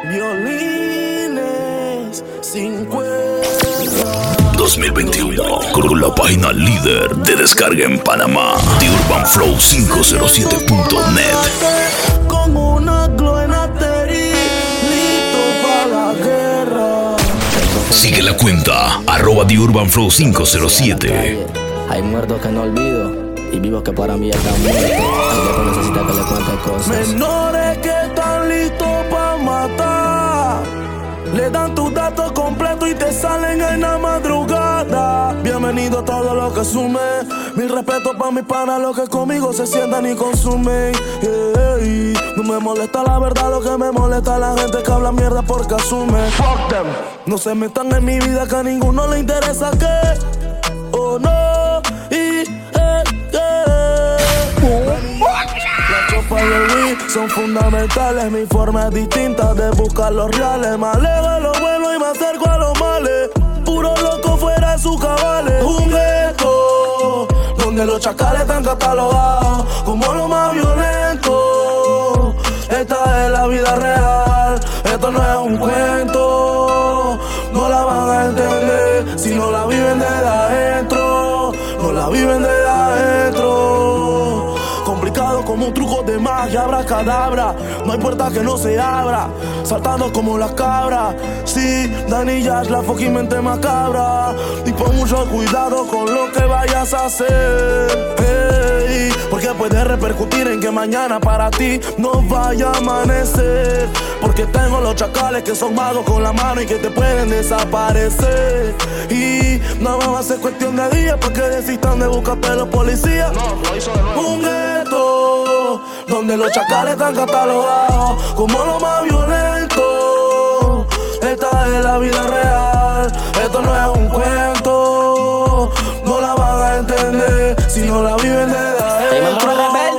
Violines 50. 2021, con la página líder de descarga en Panamá, TheUrbanFlow507.net. Con una gloenatería, listo para la guerra. Sigue la cuenta, @TheUrbanFlow507. Hay muertos que no olvido y vivos que para mí están muertos. El viejo necesita que le cuente cosas. Menores que están listos para matar, le dan tus datos completos y te salen en la madrugada. Bienvenido a todo lo que sume. Mi respeto para mis panas, los que conmigo se sientan y consumen. Yeah. No me molesta la verdad, lo que me molesta es la gente que habla mierda porque asume. Fuck them. No se metan en mi vida, que a ninguno le interesa que. Oh no. La chopa y el weed son fundamentales. Mi forma es distinta de buscar los reales. Me alejo de lo bueno y me acerco a los males. Puro loco fuera de sus cabales. Un gueto donde los chacales están catalogados como lo más violento. Esta es la vida real, esto no es un cuento. No la van a entender si no la viven desde adentro. No la viven desde adentro. Complicado como un truco de magia, abracadabra. No hay puerta que no se abra, saltando como las cabras. Sí, Danny Yash, la fucking mente macabra. Y pon mucho cuidado con lo que vayas a hacer, hey, porque puede repercutir en que mañana para ti no vaya a amanecer. Porque tengo los chacales que son magos con la mano y que te pueden desaparecer. Y no va a ser cuestión de días para que desistan de buscarte los policías. No, lo hizo de nuevo. Un gueto donde los chacales están catalogados como lo más violento. Esta es la vida real, esto no es un cuento. No la van a entender si no la viven de adentro.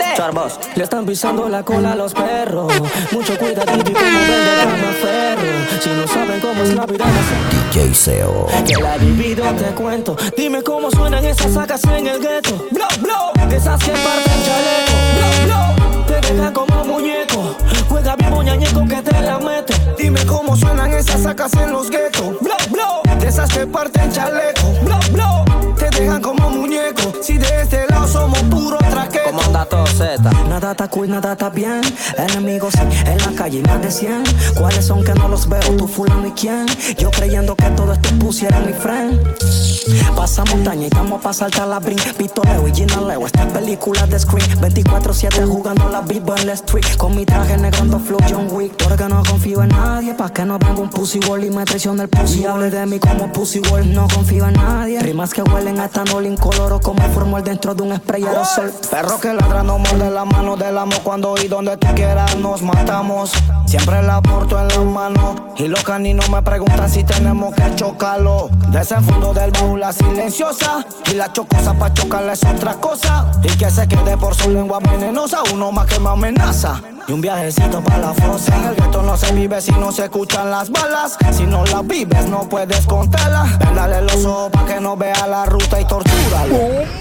Le están pisando la cola a los perros. Mucho cuidadito y como vender a ferro. Si no saben cómo es la vida, DJ Seo. que la he vivido te cuento. Dime cómo suenan esas sacas en el gueto. Blow, blow, de esas que parten chaleco. Blow, blow, te dejan como muñeco. Juega bien moñañeco que te la mete. Dime cómo suenan esas sacas en los guetos. Blow, blow, De esas que parten chaleco. blow, blow. Te dejan como muñeco. Si de este lado somos puro traqueto. Como anda todo Z. Nada está cool, nada está bien. Enemigos en la calle más de 100. ¿Cuáles son que no los veo? Tú fulano y quién. Yo creyendo que todo esto pusiera mi friend. Pasa montaña y estamos pa' saltar la brin. Pistoleo y Gina Leo, estas películas de screen. 24/7 jugando la viva en la street. Con mi traje negando flow John Wick. Porque no confío en nadie, pa' que no venga un pussy wall y me traicione el pussy. Y hable de mí como pussy wall. No confío en nadie. Rimas que huelen a etanol incoloro como el formol dentro de un spray aerosol. Perro que ladra no muerde la mano del amo. Cuando y donde tú quieras nos matamos. Siempre la porto en la mano. Y los caninos me preguntan si tenemos que chocarlo. Desenfundo del baúl la silenciosa. Y la chocosa pa' chocarla es otra cosa. Y que se quede por su lengua venenosa. Uno más que me amenaza. Y un viajecito pa' la fosa. En el gueto no se vive si no se escuchan las balas. Si no las vives no puedes contarlas. Véndale los ojos pa' que no vea la ruta y tortúralo.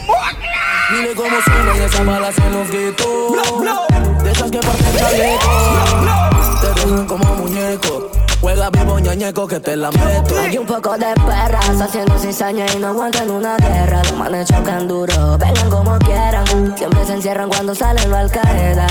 Dile cómo suenan esas balas en los guetos. De esas que parten chaleco. Te dejan como muñeco. Juega vivo ñañeco que te la meto. Hay un poco de perras haciendo cizaña y no aguantan una guerra. Los manes chocan duro, vengan como quieran. Siempre se encierran cuando salen los Al-Qaedas.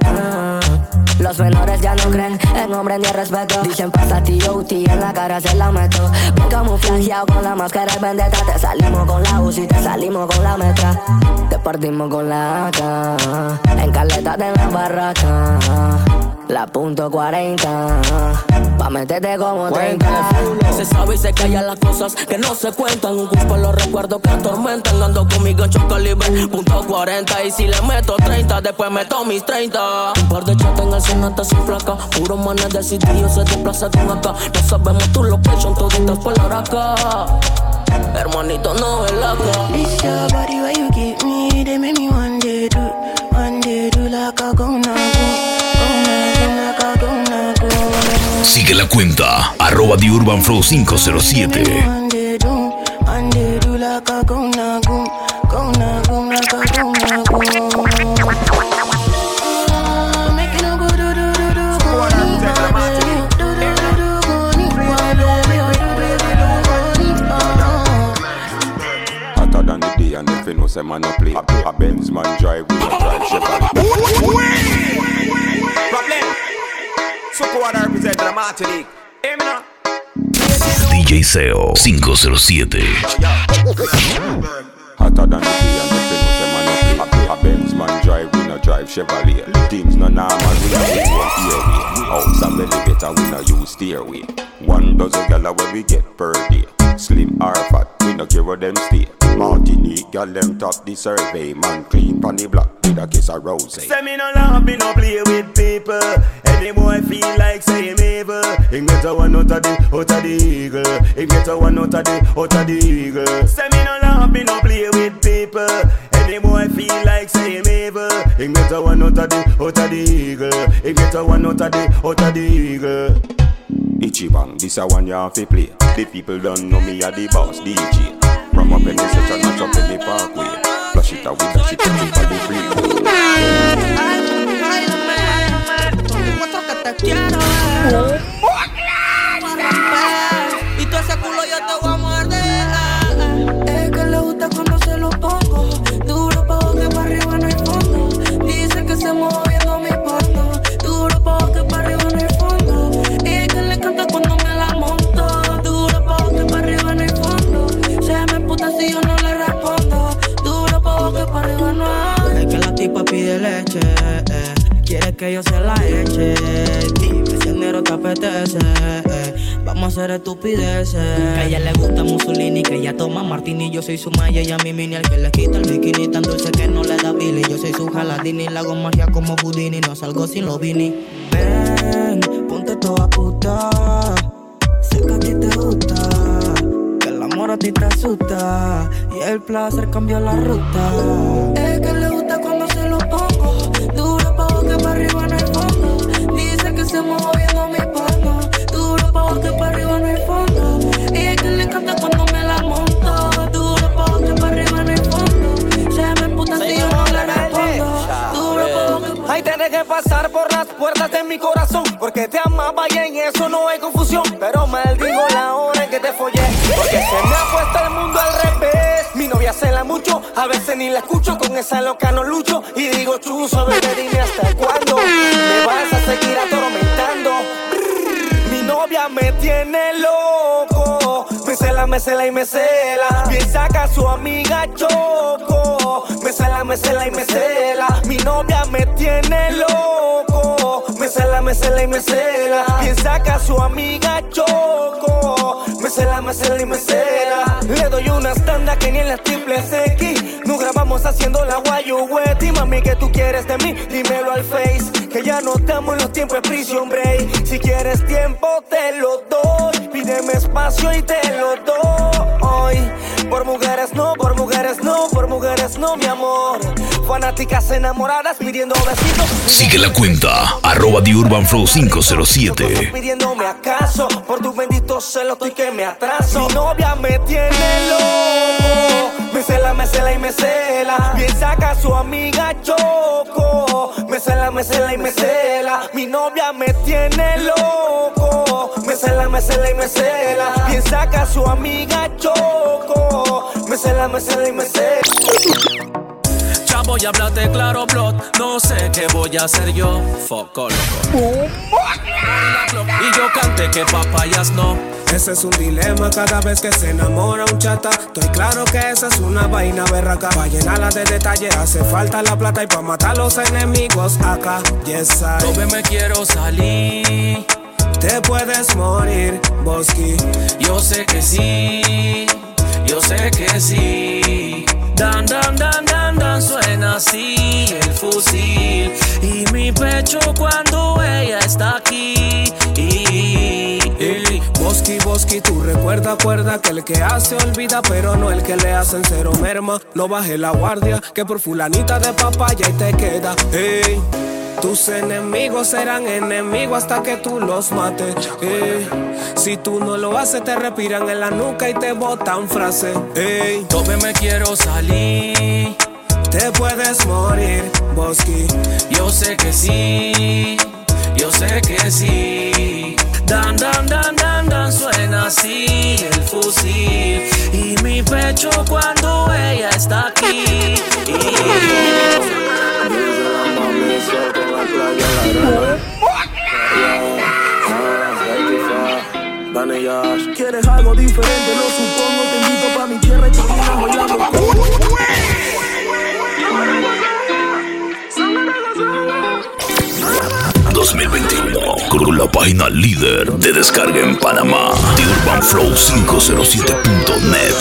Los menores ya no creen en hombre ni en respeto. Dicen pasa T.O.T. en la cara se la meto. Bien camuflajeado con la máscara y vendetta. Te salimos con la UCI, te salimos con la metra. Te partimos con la AK. En caleta de la barraca. La .40 pa' meterte como 30. Se sabe y se callan las cosas que no se cuentan. Un gusto por los recuerdos que atormentan. Ando con mi gancho calibre .40. Y si le meto 30, después meto mis 30. Un par de chatas en el sonata sin placa. Puro manes decididos se desplaza con acá. No sabemos tu location, toditas por la huraca. Hermanito, no es laca. This your body where you give me. They make me one day do like a gonna go. Sigue la cuenta, @TheUrbanFlow507. say man no play. A Benz man drive, we no drive Chevrolet. Problem. So go on represent the Martinique. Hey, me now. DJ Seo 507. Hotter than the day and the film say man no play. A Benz man drive, we no drive Chevrolet. Things no normal, we no use one airway. House and elevator, we no use stairway. 1 dozen gala where we get per day. Slim or fat, we no care where them stay. Martinique, gal them top the survey. Man clean pon the block with a kiss of rose. Say me no laugh, me no play with people. Any boy feel like say him evil. He get a one out of the eagle. He get a one out of the eagle. Say me no laugh, me no play with people. Any boy feel like say him evil. He get a one out of the eagle. He get a one out of the eagle. Ichibang, this a one you have to play. The people don't know me a the boss DJ. From up in the section, match up in the parkway. Flush it out with that shit on the freeway. Y todo ese culo yo te voy a morder. Es que le gusta cuando se lo pongo. Duro pa' que pa' arriba no hay fondo. Dice que se moviendo mi fondo. Duro pa' que pa' arriba no hay fondo. Y que le encanta cuando me la monto. Duro pa' que pa' arriba no hay fondo. Se me puta si yo no le respondo. Duro pa' que pa' arriba no hay. Es que la tipa pide leche, quiere que yo se la eche. Dime si el negro te apetece, vamos a hacer estupideces. Que a ella le gusta Mussolini, que ella toma martini. Yo soy su maya y a mi mini, el que le quita el bikini. Tan dulce que no le da Billy. Yo soy su jaladini, la hago magia como Houdini. No salgo sin los vini. Ven, ponte toda puta. Sé que a ti te gusta, que el amor a ti te asusta. Y el placer cambió la ruta. Es que le gusta cuando se lo pongo. Duro pa' que pa' arriba no hay fondo. Dice que se moviendo mi fondo. Duro pa' que pa' arriba no hay fondo. Y es que le encanta cuando me la monto. Duro pa' que pa' arriba no hay fondo. Se me emputa si yo no le respondo. Duro pa' que pa'. Ay, tenés que pasar por las puertas de mi corazón, porque te amaba y en eso no hay confusión. Pero maldigo la hora en que te follé, porque se me ha puesto el mundo al revés. Mi novia se la mucho, a veces ni la escucho. Con esa loca no lucho y digo chuzo, bebé, dime hasta cuándo me vas a seguir atormentando. Mi novia me tiene loco, me cela y me cela. Piensa que a su amiga choco, me cela y me cela. Mi novia me tiene loco, me cela y me cela. Piensa que a su amiga choco, me cela y me cela. Le doy unas tandas que ni en las triples X. Nos grabamos haciendo la guayueti. Mami, ¿qué tú quieres de mí? Dímelo al face, que ya no estamos en los tiempos de prison break. Si quieres tiempo te lo doy, pídeme espacio y te lo doy. Por mujeres no, por mujeres no, por mujeres no, mi amor. Fanáticas enamoradas pidiendo besitos. Sigue la cuenta @TheUrbanFlow507. Pidiéndome acaso, por tus benditos celos estoy que me atraso. Mi novia me tiene loco, me cela y me cela. Piensa que a su amiga choco, me cela y me cela. Mi novia me tiene loco, me cela y me cela. Piensa que a su amiga choco, me cela y me cela. Ya voy a hablarte claro, blood. No sé qué voy a hacer yo. Foco loco. Y yo canté que papayas no. Ese es un dilema cada vez que se enamora un chata. Estoy claro que esa es una vaina berraca. Pa' llenarla de detalle hace falta la plata. Y pa' matar a los enemigos acá. Yes, I. Tobe me quiero salir. Te puedes morir, Bosky. Yo sé que sí, yo sé que sí. Dan, dan, dan, dan, dan, suena así el fusil. Y mi pecho cuando ella está aquí. Bosky, tú recuerda que el que hace olvida, pero no el que le hacen cero merma. No baje la guardia, que por fulanita de papaya y te queda. Ey, tus enemigos serán enemigos hasta que tú los mates. Si tú no lo haces, te respiran en la nuca y te botan frase. Ey, Tobe me quiero salir. Te puedes morir, Bosky. Yo sé que sí, yo sé que sí. Dan, dan, dan, dan, dan, suena así el fusil. fusil y mi pecho cuando ella está aquí. ¿Quieres algo diferente? Lo supongo. Te invito pa' mi tierra y terminas bailando congo. 2021 con la página líder de descarga en Panamá, TheUrbanFlow507.net.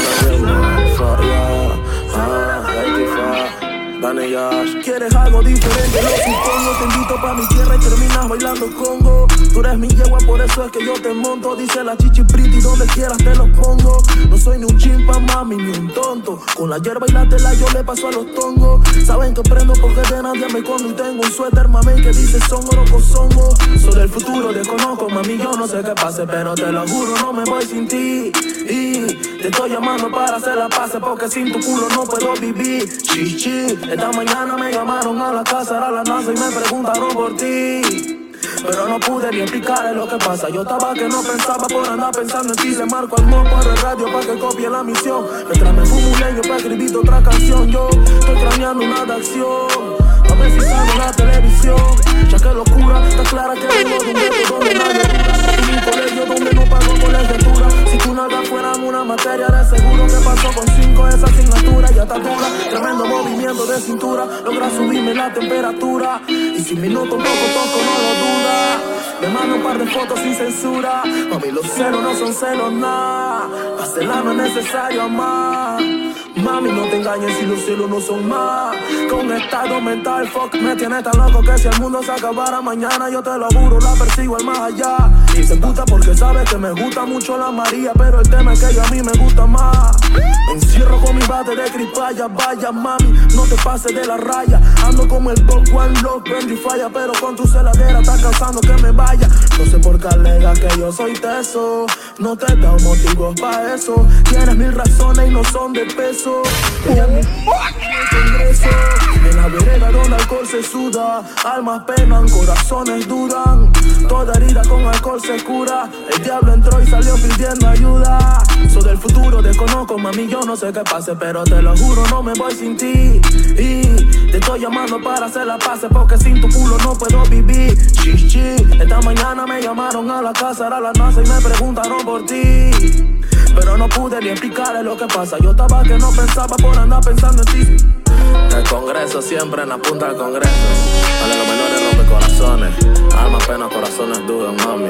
¿Quieres algo diferente? Lo supongo. Te invito pa' mi tierra y terminas bailando congo. Tú eres mi yegua, por eso es que yo te monto. Dice la chichi pretty, donde quieras te lo pongo. No soy ni un chimpa, mami, ni un tonto. Con la hierba y la tela yo le paso a los tongos. Saben que prendo porque de nadie me escondo. Y tengo un suéter, mami, que dice songo, loco, songo. Soy del futuro, desconozco, mami, yo no sé qué pase, pero te lo juro, no me voy sin ti. Y te estoy llamando para hacer la paz, porque sin tu culo no puedo vivir. Chichi, esta mañana me llamaron a la casa, era la NASA y me preguntaron por ti. Pero no pude ni explicarle lo que pasa. Yo estaba que no pensaba por andar pensando en ti. Le marco al mo por el radio pa' que copie la misión. Mientras me fumo un leño pa' escribir otra canción. Yo estoy craneando una de acción, a ver si sale en la televisión. Ya que locura, está clara que vengo de un gueto donde nadie dura. Y un colegio donde no pago colegiatura. Si tu nalga fuera una materia de seguro. ¿Qué pasó con 5 esa asignatura? Ya está dura, tremendo movimiento de cintura. Logra subirme la temperatura. Y si minutos poco toco no lo duda. Me mando un par de fotos sin censura. Mami, los celos no son celos, nada. Para celar no es necesario amar. Mami, no te engañes si los celos no son más. Con estado mental, fuck, me tiene tan loco que si el mundo se acabara mañana, yo te lo juro, la persigo al más allá. Y se emputa porque sabe que me gusta mucho la María, pero el tema es que ella a mí me gusta más. Me encierro con mi bate de cripalla, vaya mami, no te pases de la raya. Ando como el Top One Love, prende y falla, pero con tu celadera estás causando que me vaya. No sé por qué alega que yo soy teso, no te da motivos pa' eso. Tienes 1000 razones y no son de peso. Ella es mi congreso, en la vereda donde alcohol se suda. Almas penan, corazones duran. Toda herida con alcohol se cura. El diablo entró y salió pidiendo ayuda. Soy del futuro, desconozco, mami, yo no sé qué pase, pero te lo juro, no me voy sin ti. Y te estoy llamando para hacer la paz, porque sin tu culo no puedo vivir. Chichi, esta mañana me llamaron a la casa, era la NASA y me preguntaron por ti. Pero no pude ni explicarle lo que pasa. Yo estaba que no pensaba por andar pensando en ti. El Congreso siempre en la punta del Congreso. Vale, los menores rompe corazones. Alma, pena, corazones duros, mami.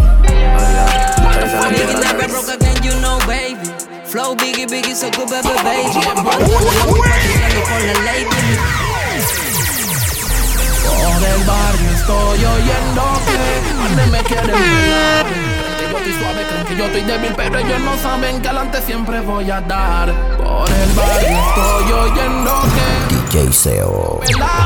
Nigga never broke again, you know, baby. Flow biggie, biggie, so good, baby, baby. Con la lady. Por el barrio estoy oyendo que antes me quieren violar. Yo estoy suave, creen que yo estoy débil, pero ellos no saben que adelante siempre voy a dar. Por el barrio estoy oyendo que DJ Seo.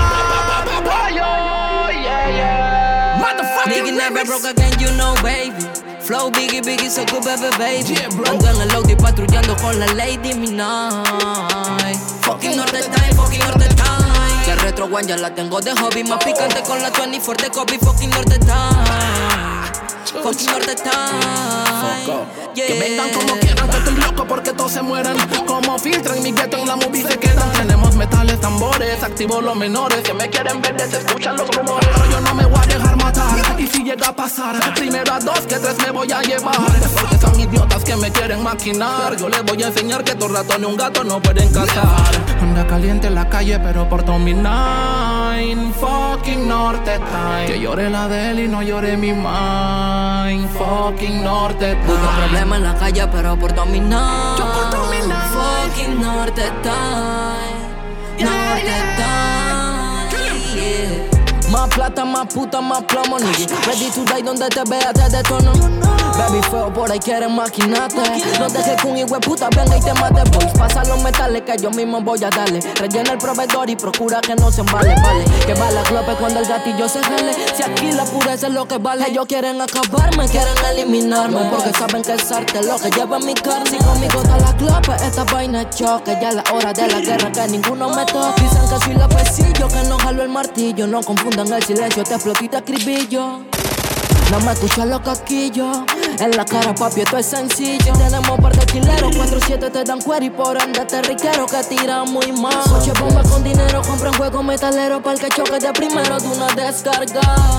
Nigga never broke again, you know, baby. Flow biggie, biggie, so good, baby, baby. Ando en el Audi patrullando con la Lady Midnight. Fucking Norte Time, fucking Norte Time. La Retro One ya la tengo de hobby. Más picante con la 24 de Kobe. Fucking Norte Time. Fucking Norte Time. Yeah. Que vengan como quieran, que estoy loco porque todos se mueren. Como filtran mi gueto en la movie se quedan. Tenemos metales, tambores, activo los menores. Que me quieren ver, se escuchan los rumores. Pero yo no me voy a dejar matar. Y si llega a pasar, primero a 2 que 3 me voy a llevar. Porque son idiotas que me quieren maquinar. Yo les voy a enseñar que estos ratones un gato no pueden cazar. Anda caliente en la calle pero por dominar. Fucking Norte Time. Que llore la de él y no llore mi mind. Fucking Norte Time. Busco problemas en la calle pero por dominar. Yo por dominar. Fucking Norte Time. Norte Time. Yeah. Más plata, más puta, más plomo, nigga. Ready to die donde te vea te detono. Baby feo por ahí quieren maquinarte. No dejes que un hijueputa venga y te mate, boys. Pasa los metales que yo mismo voy a darle. Rellena el proveedor y procura que no se embale, vale. Que va la clope cuando el gatillo se jale. Si aquí la pureza es lo que vale. Ellos quieren acabarme, quieren eliminarme. Porque saben que es arte lo que lleva mi carne. Si conmigo da la clope, esta vaina es choque. Ya es la hora de la guerra que ninguno me toque. Dicen que soy la pesillo, que no jalo el martillo. No confundan el silencio, te exploto y te escribillo. No me escuchas los casquillos. En la cara, papi, esto es sencillo. Tenemos par de quileros, 4-7 te dan cuero y por ende te riquero que tiran muy mal. Coche bomba con dinero, compran juegos metaleros para el que choque de primero de una descarga.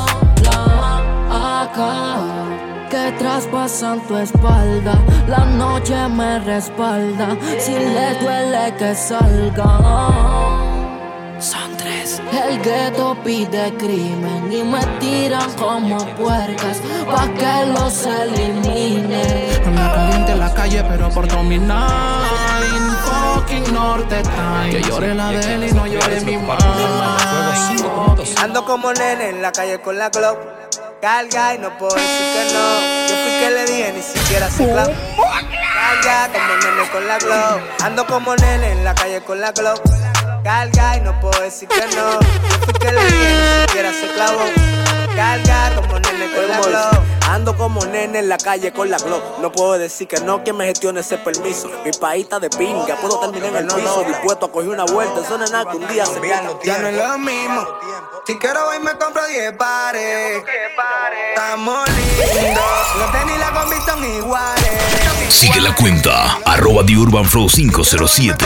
La acá que traspasan tu espalda. La noche me respalda. Si les duele que salgan. Son 3. El gueto pide crimen y me tiran como puercas pa' que los elimine. Anda caliente en la calle pero por dominar. Fucking norte time. Que llore la de él y no llore mi mamá. Ando como nene en la calle con la Glock. Carga y no puedo decir que no. Yo fui que le dije, ni siquiera se clavo. Carga como nene con la Glock. Ando como nene en la calle con la Glock. Carga y no puedo decir que no. Yo fui que le dije, ni siquiera se clavó. Carga como nene con la Glock. Ando como nene en la calle con la Glock. No puedo decir que no, quien me gestione ese permiso. Mi país está de pinga, puedo terminar en el piso. Dispuesto a coger una vuelta, eso no es nada que un día se gana. Ya no es lo mismo. Si quiero hoy me compro 10 pares. Estamos lindos. Los tenis y la combi son iguales. Sigue la cuenta @TheUrbanFlow507.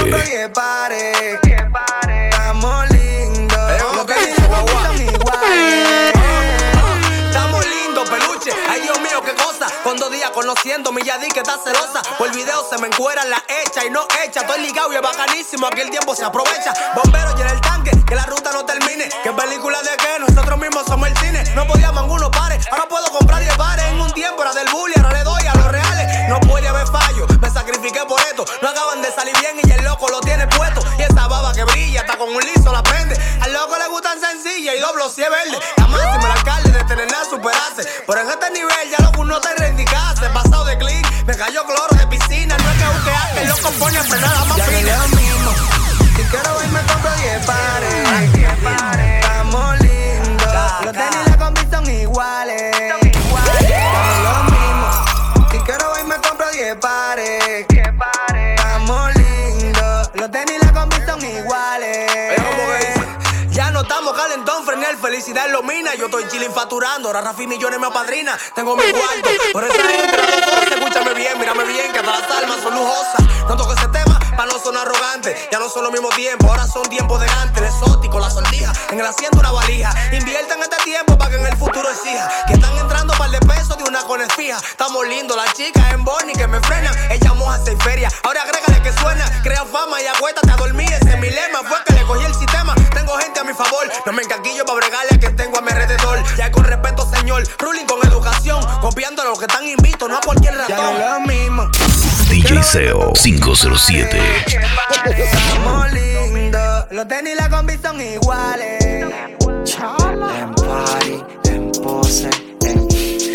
Estamos lindos. Los tenis y la combi son iguales. Estamos lindos, peluche. Ay, Dios mío, qué cosa. Con 2 días conociéndome, ya di que está celosa. Por el video se me encuera la hecha y no hecha. Estoy ligado y es bacanísimo, aquí el tiempo se aprovecha. Bombero, llena el tanque, que la ruta no termine. ¿Qué película de qué? Nosotros mismos somos el cine. No podíamos en unos pares, ahora puedo comprar 10 pares. En un tiempo era del bully, ahora le doy a los reales. No puede haber fallo, me sacrifiqué por esto. No acaban de salir bien y el loco lo tiene puesto. Y esa baba que brilla, hasta con un liso la prende. Al loco le gustan sencillas y doblo si es verde. La máxima el alcalde de tener nada superarse. Pero en este nivel ya loco no te reivindicarse. Pasado de clean, me cayó cloro de piscina. No es que busque el loco pone a frenar la más fina. Ya no es lo mismo. Si quiero hoy me compro 10 pares. Estamos lindos. Los tenis y la combi son iguales. Ya no es lo mismo. Si quiero hoy me compro 10 pares. Estamos lindos. Los tenis y la combi son iguales. Ya no estamos calentón, frené el felicidad en lo mina. Yo estoy chilling facturando, ahora Rafi Millones me apadrina. Tengo mi cuarto, por esa gente la cosa. Escúchame bien, mírame bien, que todas las almas son lujosas. No toco ese tema para no sonar arrogante. Ya no son los mismos tiempos, ahora son tiempos de antes. El exótico, la sortija, en el asiento una valija. Inviertan este tiempo para que en el futuro exija. Que están entrando par de pesos de una con fija. Estamos lindos, las chicas en Bonnie que me frenan. Ella moja 6 ferias, ahora agrégale que suena. Crea fama y acuéstate a dormir, ese es mi lema. Fue que le cogí el sistema, tengo gente a mi favor. No me encaquillo para bregarle a que tengo a mi alrededor. Ya con respeto, señor, ruling con educación. Copiando a los que están invitos, no a cualquier ratón. Ya no es lo mismo. DJ Seo 507. Estamos lindos. Los tenis y la combi son iguales. En party, en pose, en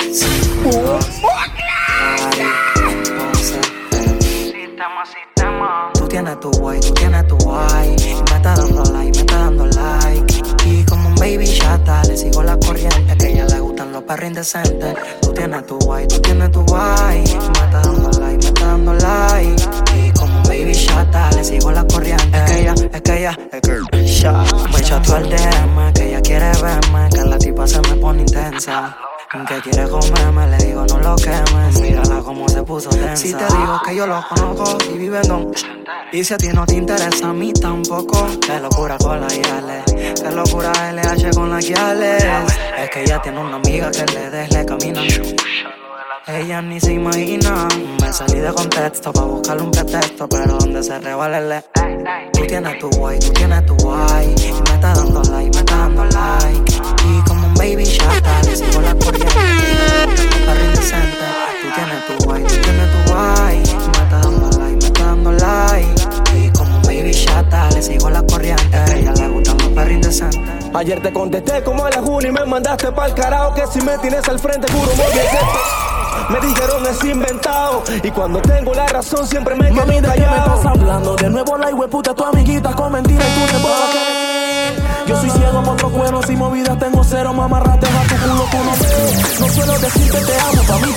sistema. Tú tienes tu guay, tú tienes tu guay. Me está dando like, me está dando like. Y como un baby chata, le sigo la corriente. Que a ella le gustan los perros indecentes. Tú tienes tu guay, tú tienes tu guay. Me está dando like, me está dando like. Y como un baby chata, le sigo la corriente. Es que ella, me chateó al DM, que ella quiere verme. Que la tipa se me pone intensa. Que quiere comerme, le digo no lo quemes. Mírala como se puso tensa. Si te digo que yo lo conozco y vive con. Y si a ti no te interesa, a mí tampoco. Qué locura con la Yale, qué locura LH con la Yales. Es que ella tiene una amiga que le camina. Ella ni se imagina. Me salí de contexto pa' buscarle un pretexto, pero donde se revalele. Tú tienes tu guay, tú tienes tu guay. Me está dando like, me está dando like. Y como un baby chata, le sigo la corriente. Perro indecente. Tú tienes tu guay, tú tienes tu guay. Me está dando like, me está dando like. Y como un baby chata, le sigo la corriente. A ella le gustan los perros indecentes. Ayer te contesté como a la Juni y me mandaste pa'l carajo. Que si me tienes al frente, juro me dijeron es inventado. Y cuando tengo la razón siempre me quedo callado. Mami, ¿de qué me estás hablando? De nuevo la hueputa, tu amiguita con mentiras y tú te Yo soy ciego por otros cuernos y movidas tengo cero. Mamarrates a tu culo, tú no ves. No suelo decirte te amo, pa' mí te amo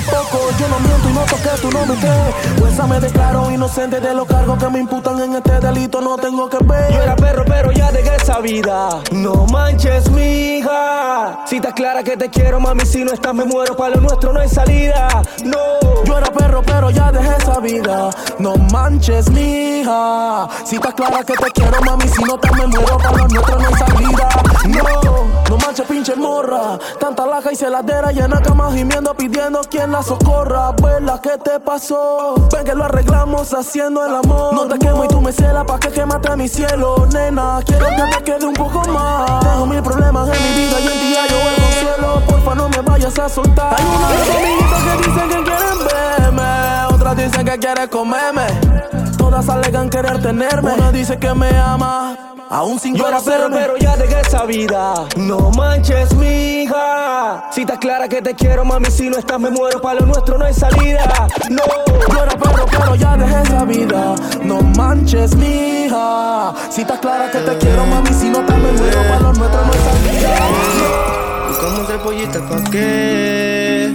es poco. Yo no miento y noto que tú no me crees. Pues me declaro inocente de los cargos que me imputan en este delito. No tengo que ver. Yo era perro, pero ya dejé esa vida. No manches, mija. Si estás clara que te quiero, mami, si no estás me muero. Para lo nuestro no hay salida. No. Yo era perro, pero ya dejé esa vida. No manches, mija. Si estás clara que te quiero, mami, si no estás me muero. Para lo nuestro no hay salida. No manches, pinche morra. Tanta laja y celadera llena cama gimiendo, pidiendo quien la socorra. Abuela, ¿qué te pasó? Ven que lo arreglamos haciendo el amor. No te quemo y tú me celas pa' que quemate mi cielo. Nena, quiero que te quede un poco más. Tengo mil problemas en mi vida y en ti ya yo el consuelo. Porfa, no me vayas a soltar. Hay una de tus amiguitas que dicen que quieren verme, otras dicen que quieren comerme. Todas alegan querer tenerme. Una dice que me ama, aún sin yo era perro, pero ya dejé esa vida. No manches, mija. Si estás clara que te quiero, mami, si no estás me muero. Para lo nuestro no hay salida. No. Yo era perro, pero ya dejé esa vida. No manches, mija. Si estás clara que te quiero, mami, si no estás me muero. Para lo nuestro no hay salida. Buscamos entre pollitas, ¿pa' qué?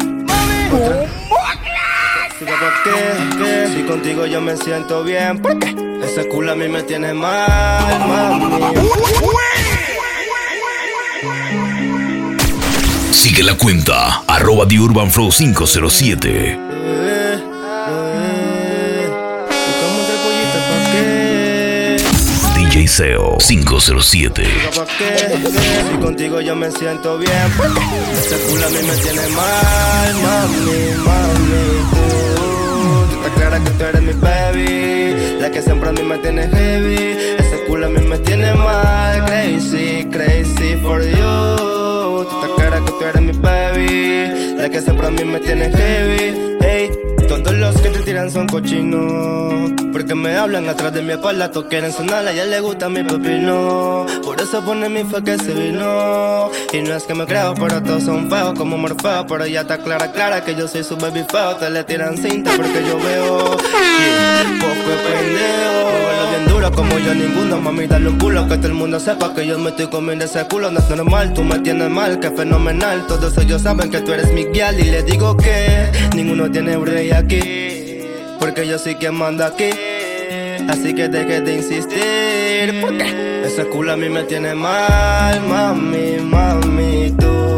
¿Pa' qué? Si contigo yo me siento bien, ¿por qué? Ese culo a mí me tiene mal, mami. Sigue la cuenta @TheUrbanFlow507. Buscamos entre pollitas, ¿pa' qué? DJ Seo 507. ¿Pa' qué? Si contigo yo me siento bien, ¿por qué? Ese culo a mí me tiene mal, mami, mami. Tú estás clara que tú eres mi baby, la que siempre a mí me tiene heavy. Ese culo a mí me tiene mal, crazy, crazy for you. Tú estás clara que tú eres mi baby, la que siempre a mí me tiene heavy. Hey, todos los que te tiran son cochinos, porque me hablan atrás de mi espalda, todos quieren sonar, a ella le gusta mi pepino. Por eso pone mi fe que se vino. Y no es que me creo, pero todos son feos como Morfeo. Pero ella está clara, clara que yo soy su baby feo. Te le tiran cinta porque yo veo, yeah, poco es pendejo. Lo bien duro como yo ninguno, mami dale un culo. Que todo el mundo sepa que yo me estoy comiendo ese culo. No es normal, tú me tienes mal, que fenomenal. Todos ellos saben que tú eres mi guial. Y les digo que ninguno tiene break aquí, porque yo soy quien manda aquí. Así que deje de insistir, porque ese culo a mí me tiene mal, mami, mami.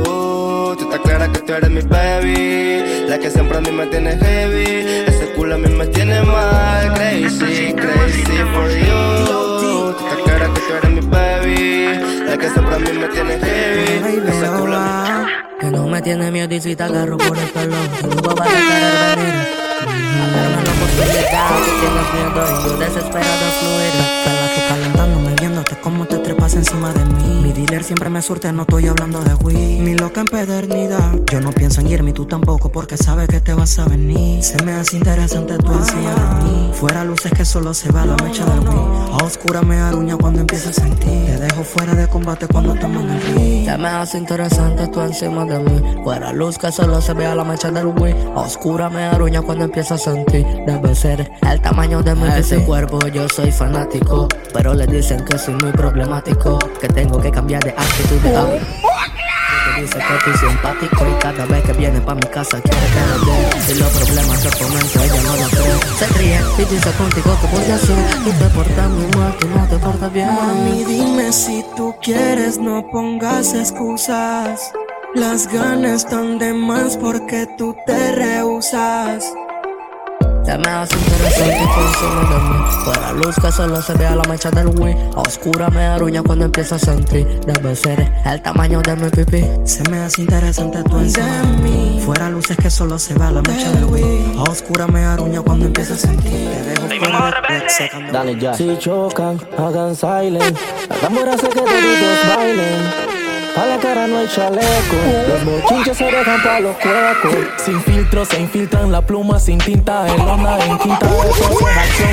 Tú estás clara que tú eres mi baby, la que siempre a mí me tiene heavy. Ese culo a mí me tiene mal, crazy, crazy for you. Tú estás clara que tú eres mi baby, la que siempre a mí me tiene heavy. Ese culo a mí que no me tiene miedo y si te agarro por el pelo, luego vas a querer venir a darme la oportunidad. Si tienes miedo y yo desesperado de fluir, pero tú calentándome, viéndote cómo te trepas encima de mí. Mi dealer siempre me surte, no estoy hablando de weed. Mi loca empedernida, yo no pienso en irme y tú tampoco, porque sabes que te vas a venir. Se me hace interesante tu encima de mí. Fuera luces que solo se va la mecha del weed. A oscura me aruña cuando empiezo a sentir. Te dejo fuera de combate cuando estamos en el ring. Se me hace interesante tú encima de mí. Fuera luz que solo se vea la mecha del weed. A oscura me aruña cuando empiezo a sentir. Debe ser el tamaño de mi ese cuerpo. Yo soy fanático, pero le dicen que soy muy problemático, que tengo que cambiar de actitud de hábito. Que dice que estoy simpático y cada vez que viene pa' mi casa quiere que le dé. Y los problemas que comento ella no lo cree. Se ríe y dice contigo que voy a hacer. Tú te portas muy mal, tú no te portas bien. Mami, dime si tú quieres, no pongas excusas. Las ganas están de más porque tú te rehusas. Se me hace interesante tú encima de mí. Fuera luz que solo se vea la mecha del weed. A oscura me aruña cuando empiezo a sentir. Debe ser el tamaño de mi pipí. Se me hace interesante tú encima de mí. Fuera luces que solo se vea la mecha del weed. A oscura me aruña cuando empiezo a sentir. Te dejo fuera de secando. Dale ya. Si chocan, hagan silent. La tambora hace que todos bailen. A la cara no hay chaleco, los bochinches se dejan pa' los cuecos. Sin filtro se infiltran la pluma, sin tinta, el onda en quinta de acción.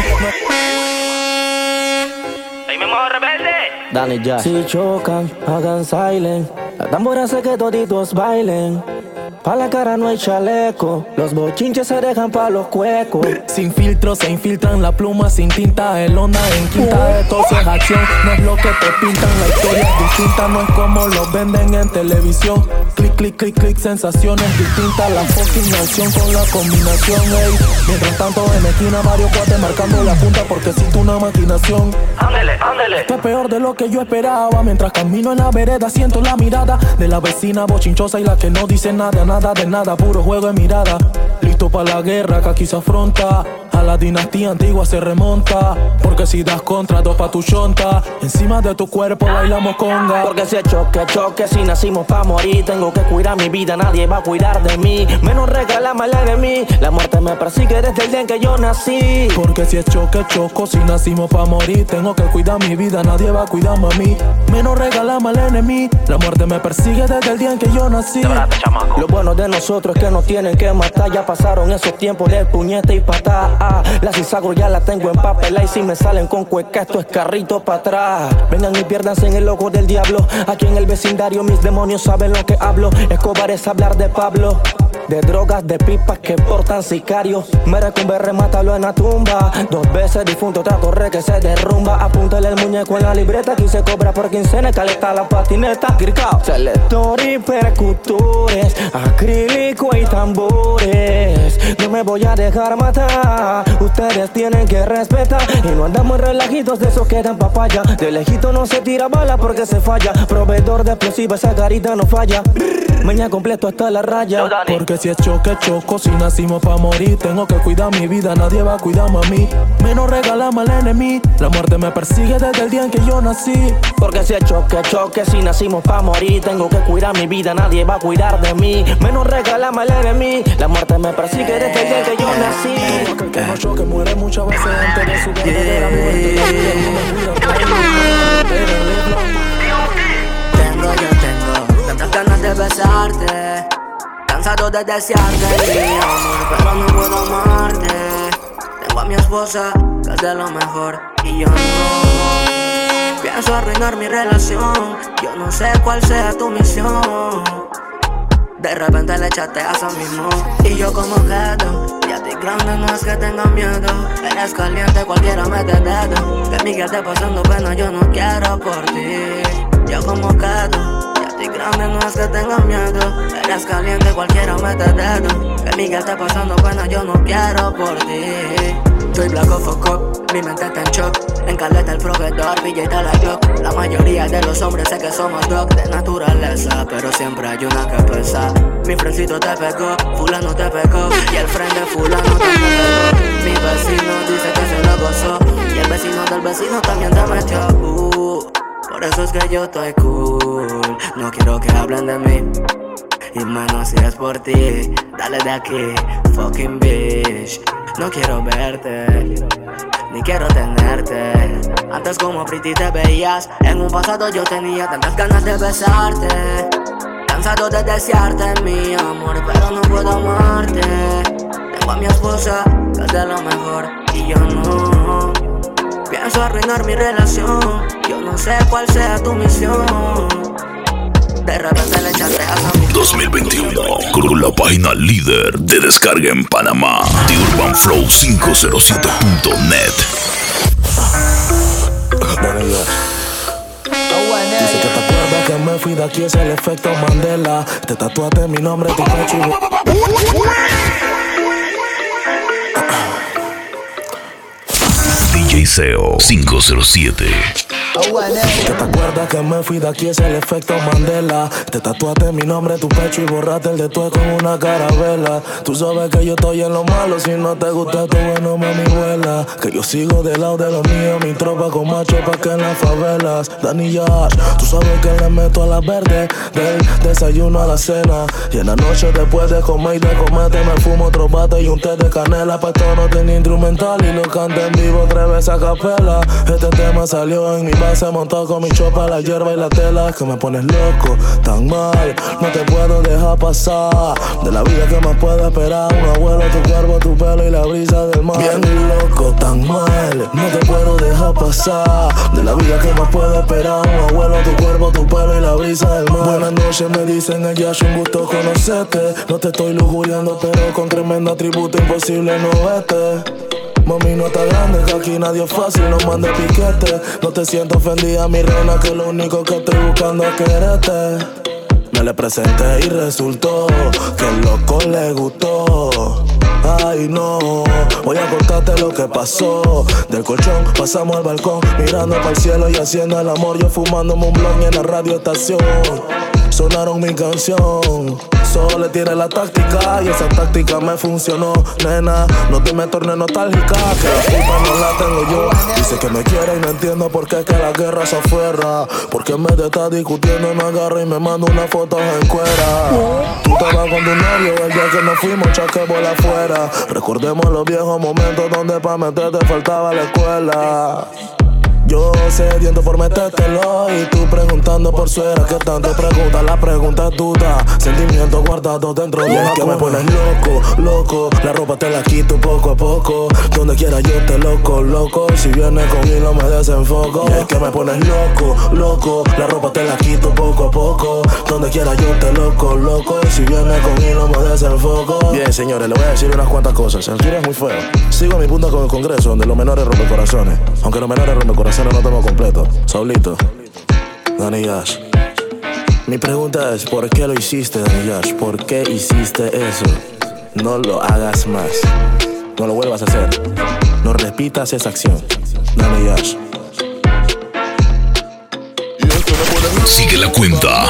¡Ahí me muevo rebelde! Dale ya. Si chocan, hagan silent. La tambora hace que toditos bailen. Pa' la cara no hay chaleco, los bochinches se dejan pa' los cuecos. Sin filtro se infiltran la pluma, sin tinta, el onda en quinta. De todo es acción, no es lo que te pintan. La historia es distinta, no es como lo venden en televisión. Clic, clic, clic, clic, sensaciones distintas. La fucking acción con la combinación, ey. Mientras tanto en la esquina Mario Cuate marcando la punta porque existe una maquinación. Ándele, ándele. Esto es peor de lo que yo esperaba. Mientras camino en la vereda siento la mirada de la vecina bochinchosa y la que no dice nada, nada de nada, puro juego de mirada. Listo para la guerra que aquí se afronta. A la dinastía antigua se remonta. Porque si das contra, dos pa' tu chonta. Encima de tu cuerpo bailamos conga. Porque si es choque, choque, si nacimos pa' morir. Tengo que cuidar mi vida, nadie va a cuidar de mí. Menos regalame al enemigo. La muerte me persigue desde el día en que yo nací. Porque si es choque, choco, si nacimos pa' morir. Tengo que cuidar mi vida, nadie va a cuidarme a mí. Menos regalame al enemigo. La muerte me persigue desde el día en que yo nací. Lo bueno de nosotros es que nos tienen que matar. Ya pasaron esos tiempos de puñete y patada. La cizago ya la tengo en papel. Y si me salen con cueca, esto es carrito para atrás. Vengan y piérdanse en el ojo del diablo. Aquí en el vecindario mis demonios saben lo que hablo. Escobar es hablar de Pablo. De drogas, de pipas que portan sicarios. Merecumbe, remátalo en la tumba. 2 veces difunto, otra torre que se derrumba. Apúntale el muñeco en la libreta. Aquí se cobra por quincena, caleta la patineta. Gricao. Selector y percutores, acrílico y tambores. No me voy a dejar matar. Ustedes tienen que respetar. Y no andamos relajitos de esos que dan papaya. De lejito no se tira bala porque se falla. Proveedor de explosivos, esa carita no falla. Meña completo hasta la raya. Porque si es choque, choco, si nacimos pa' morir. Tengo que cuidar mi vida, nadie va a cuidarme a mí. Menos regalame al enemigo. La muerte me persigue desde el día en que yo nací. Porque si es choque, choque, si nacimos pa' morir. Tengo que cuidar mi vida, nadie va a cuidar de mí. Menos regalame al enemigo. La muerte me persigue desde el día en que yo nací. Que no choque, muere muchas veces antes de su verdadera muerte. Tengo tantas ganas de besarte, cansado de desearte, mi amor, pero no puedo amarte. Tengo a mi esposa, que es de lo mejor, y yo no pienso arruinar mi relación. Yo no sé cuál sea tu misión. De repente le echaste a eso mismo. Y yo como gato, y a ti grande no es que tenga miedo. Eres caliente, cualquiera mete dedo. Que mi que esté pasando pena, yo no quiero por ti. Yo como gato, y a ti grande no es que tenga miedo. Eres caliente, cualquiera mete dedo. Que mi que esté pasando pena, yo no quiero por ti. Soy black of a cop, mi mente está en shock. En caleta el proveedor, BJ está la Glock. La mayoría de los hombres sé que somos dog de naturaleza, pero siempre hay una que pesa. Mi frencito te pegó, fulano te pegó, y el friend de fulano te pegó. Mi vecino dice que se lo gozó, y el vecino del vecino también te metió. Por eso es que yo estoy cool, no quiero que hablen de mí. Y menos si es por ti, dale de aquí, fucking bitch. No quiero verte, ni quiero tenerte. Antes como pretty te veías, en un pasado yo tenía tantas ganas de besarte. Cansado de desearte, mi amor, pero no puedo amarte. Tengo a mi esposa, que es de lo mejor, y yo no pienso arruinar mi relación. Yo no sé cuál sea tu misión. De repente le echaste a su 2021 con la página líder de descarga en Panamá, The Urban Flow 507.net. Dice que te acuerdas que me fui de aquí, es el efecto Mandela. Te tatuaste mi nombre, tu pecho y DJ Seo 507. ¿Que te acuerdas que me fui de aquí? Es el efecto Mandela. Te tatuaste mi nombre, tu pecho y borraste el de tu con una carabela. Tú sabes que yo estoy en lo malo, si no te gusta tu bueno, mami, vuela. Que yo sigo del lado de los míos, mi tropa con macho pa' que en las favelas. Danny Yash, tú sabes que le meto a la verde, del desayuno a la cena. Y en la noche después de comer y de comerte me fumo otro bate y un té de canela. Pa' esto no tenía instrumental y lo canté en vivo 3 veces a capela. Este tema salió en mi pasé montado con mi chopa, la hierba y la tela. Es que me pones loco, tan mal, no te puedo dejar pasar. De la vida que más puedo esperar, un abuelo, tu cuerpo, tu pelo y la brisa del mar. Bien loco, tan mal, no te puedo dejar pasar. De la vida que más puedo esperar, un abuelo, tu cuerpo, tu pelo y la brisa del mar. Buenas noches me dicen ella, es un gusto conocerte. No te estoy lujuriando, pero con tremendo atributo imposible no vete. Mami, no está grande, que aquí nadie es fácil, no mande piquete. No te siento ofendida, mi reina, que lo único que estoy buscando es quererte. Me le presenté y resultó que el loco le gustó. Ay no, voy a contarte lo que pasó. Del colchón pasamos al balcón, mirando para el cielo y haciendo el amor. Yo fumándome un blon en la radioestación. Sonaron mi canción. Solo le tiré la táctica y esa táctica me funcionó. Nena, no te me tornes nostálgica, que la culpa no la tengo yo. Dice que me quiere y no entiendo por qué que la guerra se afuera. Porque en vez de estar discutiendo me agarra y me manda una foto en cuera. Tú estabas con tu novio el día que nos fuimos, chaque bola afuera. Recordemos los viejos momentos donde pa' meterte faltaba la escuela. Yo sediento por metértelo y tú preguntando por suera. Que tanto preguntas, la pregunta es duda. Sentimientos guardados dentro de una. Que me pones loco, loco. La ropa te la quito poco a poco. Donde quiera yo te loco, loco. Si vienes con hilo me desenfoco. Y es que me pones loco, loco. La ropa te la quito poco a poco. Donde quiera yo te loco, loco. Si vienes con hilo me desenfoco. Bien, señores, le voy a decir unas cuantas cosas. El giro es muy feo. Sigo mi punta con el congreso, donde los menores rompen corazones. Aunque los menores rompen corazones no tengo completo. Saulito, Danny Yash. Mi pregunta es, ¿por qué lo hiciste, Danny Yash? ¿Por qué hiciste eso? No lo hagas más. No lo vuelvas a hacer. No repitas esa acción. Danny Yash. Sigue la cuenta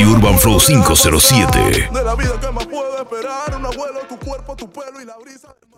@TheUrbanFlow507. De la vida que más puedo esperar, un abuelo, tu cuerpo, tu pelo y la brisa.